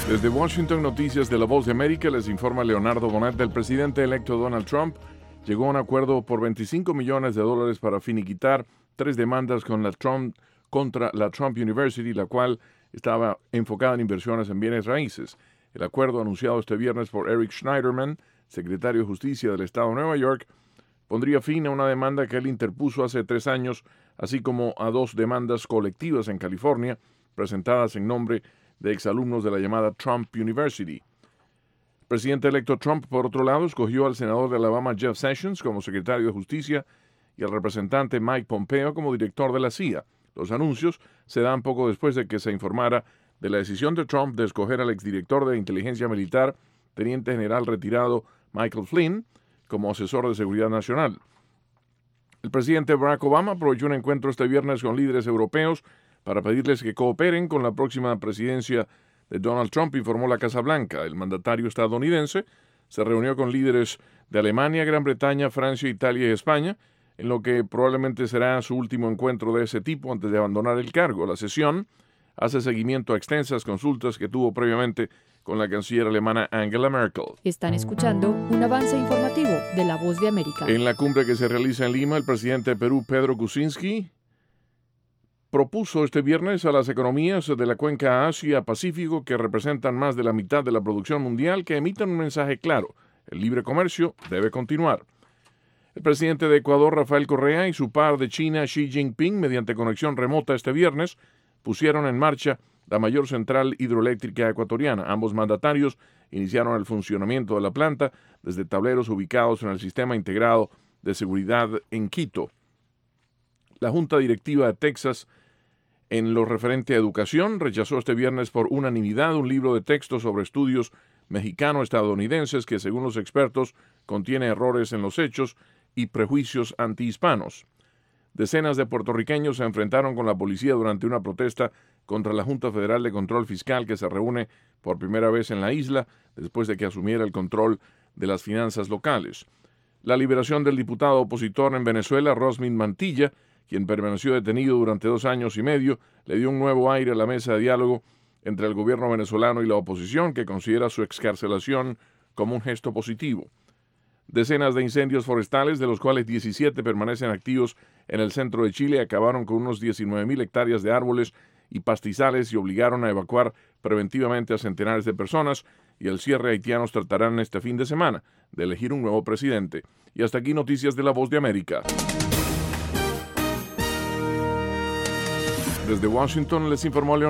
Desde Washington, noticias de La Voz de América, les informa Leonardo Bonet. El presidente electo Donald Trump llegó a un acuerdo por $25 millones para finiquitar 3 demandas contra la Trump University, la cual estaba enfocada en inversiones en bienes raíces. El acuerdo, anunciado este viernes por Eric Schneiderman, secretario de Justicia del Estado de Nueva York, pondría fin a una demanda que él interpuso hace 3 años, así como a 2 demandas colectivas en California, presentadas en nombre de exalumnos de la llamada Trump University. El presidente electo Trump, por otro lado, escogió al senador de Alabama Jeff Sessions como secretario de Justicia y al representante Mike Pompeo como director de la CIA. Los anuncios se dan poco después de que se informara de la decisión de Trump de escoger al exdirector de inteligencia militar, teniente general retirado Michael Flynn, como asesor de seguridad nacional. El presidente Barack Obama aprovechó un encuentro este viernes con líderes europeos para pedirles que cooperen con la próxima presidencia de Donald Trump, informó la Casa Blanca. El mandatario estadounidense se reunió con líderes de Alemania, Gran Bretaña, Francia, Italia y España, en lo que probablemente será su último encuentro de ese tipo antes de abandonar el cargo. La sesión hace seguimiento a extensas consultas que tuvo previamente con la canciller alemana Angela Merkel. Están escuchando un avance informativo de La Voz de América. En la cumbre que se realiza en Lima, el presidente de Perú, Pedro Kuczynski, propuso este viernes a las economías de la cuenca Asia-Pacífico, que representan más de la mitad de la producción mundial, que emitan un mensaje claro: el libre comercio debe continuar. El presidente de Ecuador, Rafael Correa, y su par de China, Xi Jinping, mediante conexión remota este viernes, pusieron en marcha la mayor central hidroeléctrica ecuatoriana. Ambos mandatarios iniciaron el funcionamiento de la planta desde tableros ubicados en el Sistema Integrado de Seguridad en Quito. La Junta Directiva de Texas, en lo referente a educación, rechazó este viernes por unanimidad un libro de texto sobre estudios mexicano-estadounidenses que, según los expertos, contiene errores en los hechos y prejuicios antihispanos. Decenas de puertorriqueños se enfrentaron con la policía durante una protesta contra la Junta Federal de Control Fiscal, que se reúne por primera vez en la isla después de que asumiera el control de las finanzas locales. La liberación del diputado opositor en Venezuela, Rosmin Mantilla, quien permaneció detenido durante 2 años y medio, le dio un nuevo aire a la mesa de diálogo entre el gobierno venezolano y la oposición, que considera su excarcelación como un gesto positivo. Decenas de incendios forestales, de los cuales 17 permanecen activos en el centro de Chile, acabaron con unos 19,000 hectáreas de árboles y pastizales y obligaron a evacuar preventivamente a centenares de personas, y el cierre haitianos tratarán este fin de semana de elegir un nuevo presidente. Y hasta aquí noticias de La Voz de América. Desde Washington les informó Leonardo.